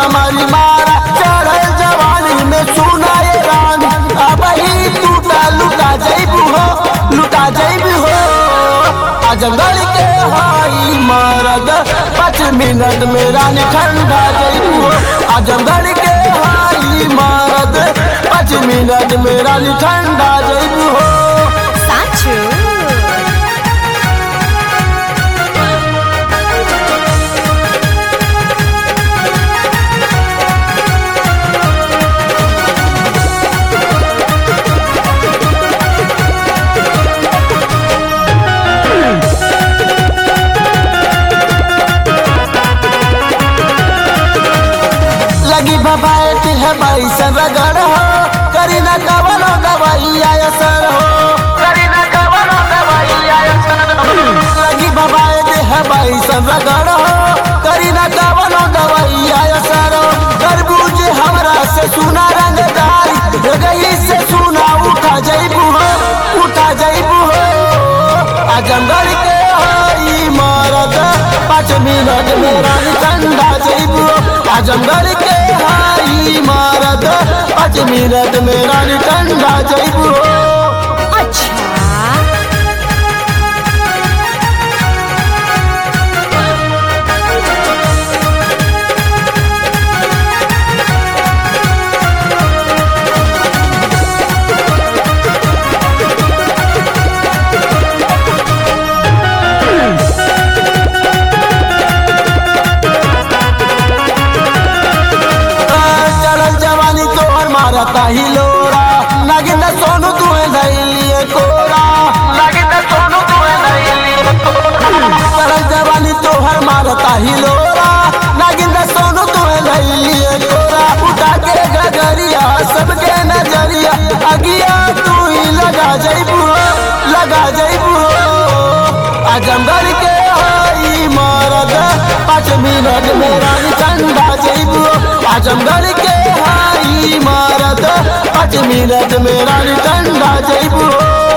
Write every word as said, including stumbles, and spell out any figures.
हमारी मारा चढ़े जवानी में सुना ये रानी अब ही टूटा लुटा जैबू हो लुटा जैबू हो आजमगढ़ के हाई मरद पाँच मिनट में रानी ठंडा जैबू हो आजमगढ़ के हाई मरद पाँच मिनट में रानी ठंडा जैबू हो साचू लगी भबायत है बैसन रगड़ हो करी न कवनो दवाई असर हो करी न कवनो दवाई असर हो लगी भबायत है बैसन रगड़ हो करी न कवनो दवाई असर हो तरबूज हमरा से सुना रंगदारी गई से सुना उठा जैबू हो उठा जैबू हो आजमगढ़ के हई मरद पाँच मिनट में रानी ठंडा जैबू आजमगढ़ के हाई मरद पाँच मिनट में रानी ठंडा जैबू अच्छा मारता ही लोरा नागिन सोनू तुहे धैलिए कोरा नागिन सोनू तुहे धैलिए कोरा जवानी तोहर मारता ही लोरा नागिन सोनू तुहे धैलिए कोरा उठा के गगरिया सबके नजरिया अगिया तू ही लगा जैबू लगा जैबू आजमगढ़ के हई मरद पाँच मिनट में रानी ठंडा जैबू आजमगढ़ के हाई मरद पाँच मिनट में रानी ठंडा जैबू।